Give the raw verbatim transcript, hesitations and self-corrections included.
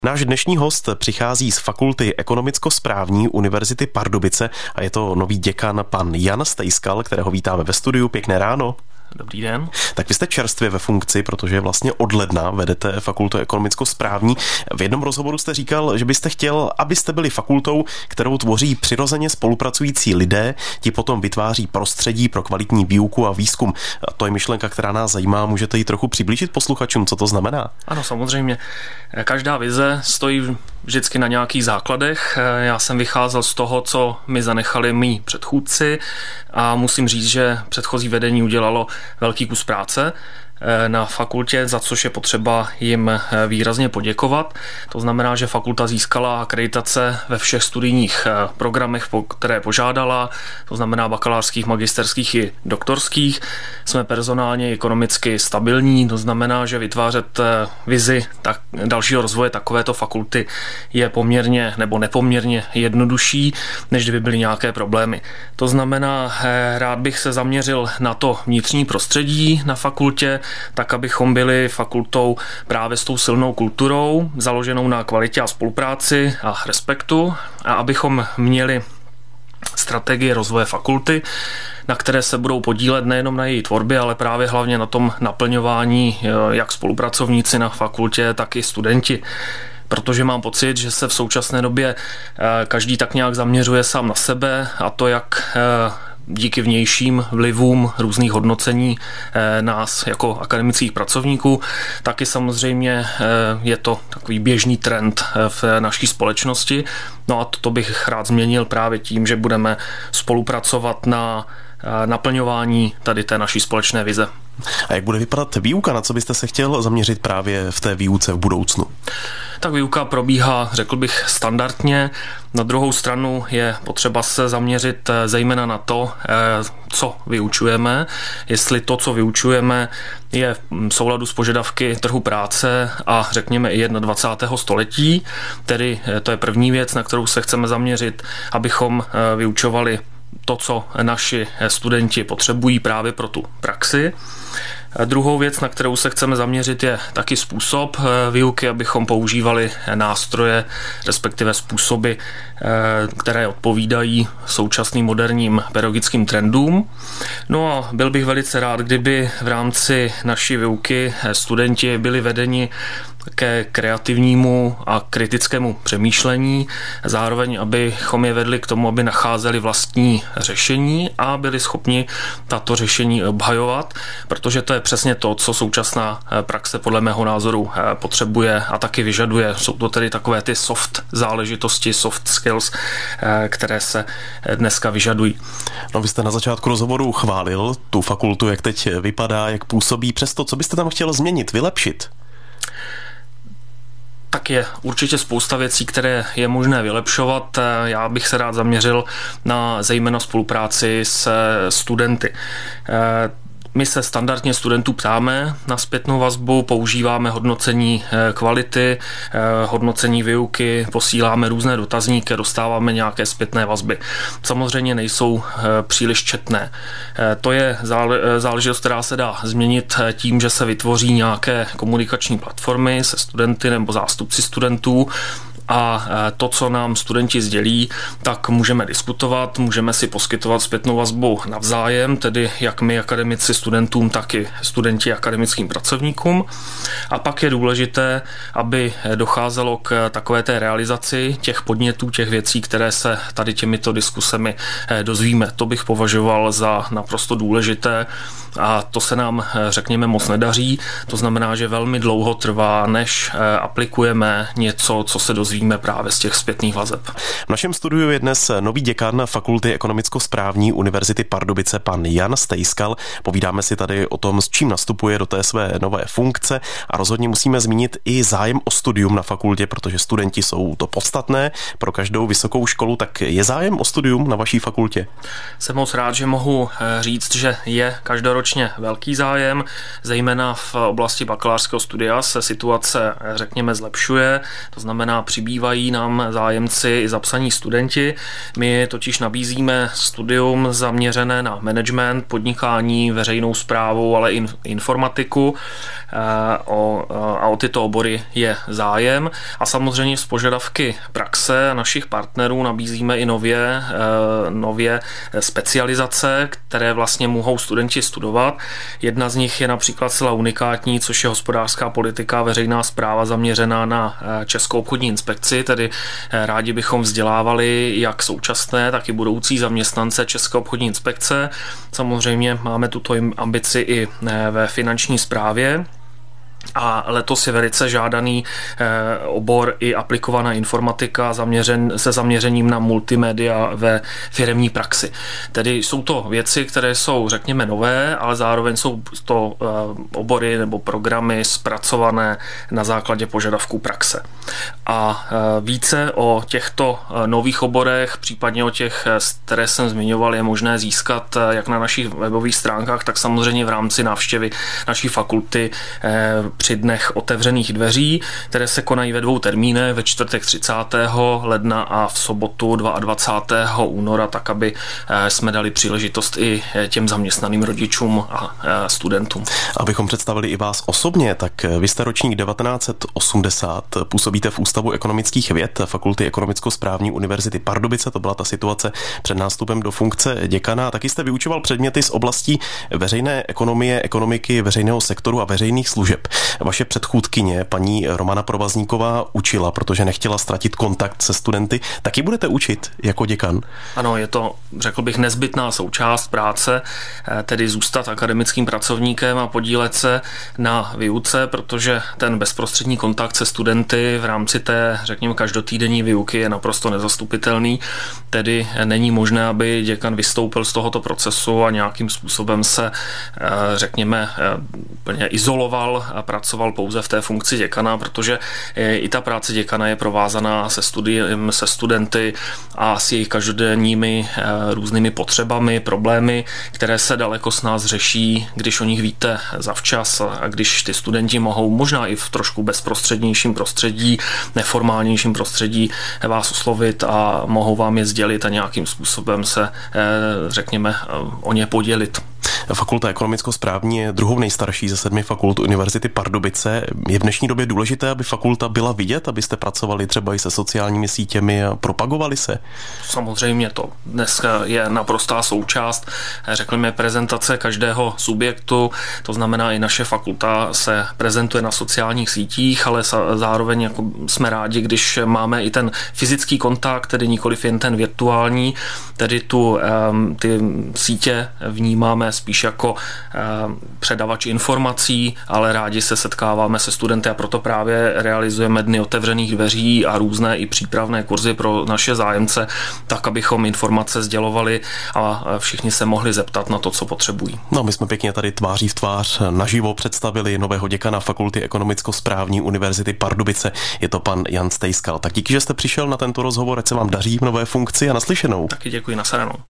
Náš dnešní host přichází z Fakulty ekonomicko-správní Univerzity Pardubice a je to nový děkan pan Jan Stejskal, kterého vítáme ve studiu. Pěkné ráno. Dobrý den. Tak vy jste čerstvě ve funkci, protože vlastně od ledna vedete Fakultu ekonomicko-správní. V jednom rozhovoru jste říkal, že byste chtěl, abyste byli fakultou, kterou tvoří přirozeně spolupracující lidé, ti potom vytváří prostředí pro kvalitní výuku a výzkum. A to je myšlenka, která nás zajímá. Můžete ji trochu přiblížit posluchačům, co to znamená? Ano, samozřejmě. Každá vize stojí vždycky na nějakých základech. Já jsem vycházel z toho, co mi zanechali mý předchůdci a musím říct, že předchozí vedení udělalo velký kus práce na fakultě, za což je potřeba jim výrazně poděkovat. To znamená, že fakulta získala akreditace ve všech studijních programech, které požádala, to znamená bakalářských, magisterských i doktorských. Jsme personálně ekonomicky stabilní, to znamená, že vytvářet vizi tak, dalšího rozvoje takovéto fakulty je poměrně nebo nepoměrně jednodušší, než kdyby byly nějaké problémy. To znamená, rád bych se zaměřil na to vnitřní prostředí na fakultě, tak abychom byli fakultou právě s tou silnou kulturou, založenou na kvalitě a spolupráci a respektu, a abychom měli strategii rozvoje fakulty, na které se budou podílet nejenom na její tvorbě, ale právě hlavně na tom naplňování jak spolupracovníci na fakultě, tak i studenti. Protože mám pocit, že se v současné době každý tak nějak zaměřuje sám na sebe, a to jak díky vnějším vlivům různých hodnocení nás jako akademických pracovníků, taky samozřejmě je to takový běžný trend v naší společnosti. No a to bych rád změnil právě tím, že budeme spolupracovat na naplňování tady té naší společné vize. A jak bude vypadat výuka? Na co byste se chtěl zaměřit právě v té výuce v budoucnu? Tak výuka probíhá, řekl bych, standardně. Na druhou stranu je potřeba se zaměřit zejména na to, co vyučujeme. Jestli to, co vyučujeme, je v souladu s požadavky trhu práce a řekněme i dvacátého prvního století. Tedy to je první věc, na kterou se chceme zaměřit, abychom vyučovali to, co naši studenti potřebují právě pro tu praxi. Druhou věc, na kterou se chceme zaměřit, je taky způsob výuky, abychom používali nástroje, respektive způsoby, které odpovídají současným moderním pedagogickým trendům. No a byl bych velice rád, kdyby v rámci naší výuky studenti byli vedeni ke kreativnímu a kritickému přemýšlení, zároveň abychom je vedli k tomu, aby nacházeli vlastní řešení a byli schopni tato řešení obhajovat, protože to je přesně to, co současná praxe podle mého názoru potřebuje a taky vyžaduje. Jsou to tedy takové ty soft záležitosti, soft skills, které se dneska vyžadují. No, vy jste na začátku rozhovoru chválil tu fakultu, jak teď vypadá, jak působí. Přesto, co byste tam chtěl změnit, vylepšit? Tak je určitě spousta věcí, které je možné vylepšovat. Já bych se rád zaměřil na zejména spolupráci s studenty. My se standardně studentů ptáme na zpětnou vazbu, používáme hodnocení kvality, hodnocení výuky, posíláme různé dotazníky, dostáváme nějaké zpětné vazby. Samozřejmě nejsou příliš četné. To je záležitost, která se dá změnit tím, že se vytvoří nějaké komunikační platformy se studenty nebo zástupci studentů, a to, co nám studenti sdělí, tak můžeme diskutovat, můžeme si poskytovat zpětnou vazbu navzájem, tedy jak my akademici studentům, tak i studenti akademickým pracovníkům. A pak je důležité, aby docházelo k takové té realizaci těch podnětů, těch věcí, které se tady těmito diskusemi dozvíme. To bych považoval za naprosto důležité a to se nám, řekněme, moc nedaří. To znamená, že velmi dlouho trvá, než aplikujeme něco, co se dozvíme právě z těch zpětných vazeb. V našem studiu je dnes nový děkan Fakulty ekonomicko-správní Univerzity Pardubice, pan Jan Stejskal. Povídáme si tady o tom, s čím nastupuje do té své nové funkce, a rozhodně musíme zmínit i zájem o studium na fakultě, protože studenti jsou to podstatné pro každou vysokou školu. Tak je zájem o studium na vaší fakultě? Jsem moc rád, že mohu říct, že je každoročně každoročně velký zájem, zejména v oblasti bakalářského studia se situace, řekněme, zlepšuje, to znamená, přibývají nám zájemci i zapsaní studenti. My totiž nabízíme studium zaměřené na management, podnikání, veřejnou správu, ale i informatiku a o tyto obory je zájem. A samozřejmě z požadavky praxe našich partnerů nabízíme i nově, nově specializace, které vlastně mohou studenti studovat. Jedna z nich je například zcela unikátní, což je hospodářská politika a veřejná správa zaměřená na Českou obchodní inspekci, tedy rádi bychom vzdělávali jak současné, tak i budoucí zaměstnance České obchodní inspekce. Samozřejmě máme tuto ambici i ve finanční správě. A letos je velice žádaný obor i aplikovaná informatika zaměřen, se zaměřením na multimédia ve firemní praxi. Tedy jsou to věci, které jsou, řekněme, nové, ale zároveň jsou to obory nebo programy zpracované na základě požadavků praxe. A více o těchto nových oborech, případně o těch, které jsem zmiňoval, je možné získat jak na našich webových stránkách, tak samozřejmě v rámci návštěvy naší fakulty při dnech otevřených dveří, které se konají ve dvou termínech, ve čtvrtek třicátého ledna a v sobotu dvacátého druhého února, tak aby jsme dali příležitost i těm zaměstnaným rodičům a studentům. Abychom představili i vás osobně, tak vy jste ročník devatenáct set osmdesát, působíte v Ústavu ekonomických věd Fakulty ekonomicko-správní Univerzity Pardubice, to byla ta situace před nástupem do funkce děkana, taky jste vyučoval předměty z oblastí veřejné ekonomie, ekonomiky, veřejného sektoru a veřejných služeb. Vaše předchůdkyně, paní Romana Provazníková, učila, protože nechtěla ztratit kontakt se studenty. Taky budete učit jako děkan? Ano, je to, řekl bych, nezbytná součást práce, tedy zůstat akademickým pracovníkem a podílet se na výuce, protože ten bezprostřední kontakt se studenty v rámci té, řekněme, každotýdenní výuky je naprosto nezastupitelný, tedy není možné, aby děkan vystoupil z tohoto procesu a nějakým způsobem se, řekněme, plně izoloval a pracoval pouze v té funkci děkana, protože i ta práce děkana je provázaná se studiem, se studenty a s jejich každodenními různými potřebami, problémy, které se daleko s nás řeší, když o nich víte zavčas a když ty studenti mohou možná i v trošku bezprostřednějším prostředí, neformálnějším prostředí vás oslovit a mohou vám je sdělit a nějakým způsobem se, řekněme, o ně podělit. Fakulta ekonomicko-správní je druhou nejstarší ze sedmi fakult Univerzity Pardubice. Je v dnešní době důležité, aby fakulta byla vidět, abyste pracovali třeba i se sociálními sítěmi a propagovali se? Samozřejmě to dnes je naprostá součást, řekněme, prezentace každého subjektu, to znamená i naše fakulta se prezentuje na sociálních sítích, ale zároveň jako jsme rádi, když máme i ten fyzický kontakt, tedy nikoliv jen ten virtuální, tedy tu, ty sítě vnímáme spíš jako předavač informací, ale rádi se setkáváme se studenty a proto právě realizujeme dny otevřených dveří a různé i přípravné kurzy pro naše zájemce, tak, abychom informace sdělovali a všichni se mohli zeptat na to, co potřebují. No, my jsme pěkně tady tváří v tvář naživo představili nového děkana Fakulty ekonomicko-správní Univerzity Pardubice. Je to pan Jan Stejskal. Tak díky, že jste přišel na tento rozhovor, ať se vám daří v nové funkci a naslyšenou. Taky děkuji, na shledanou.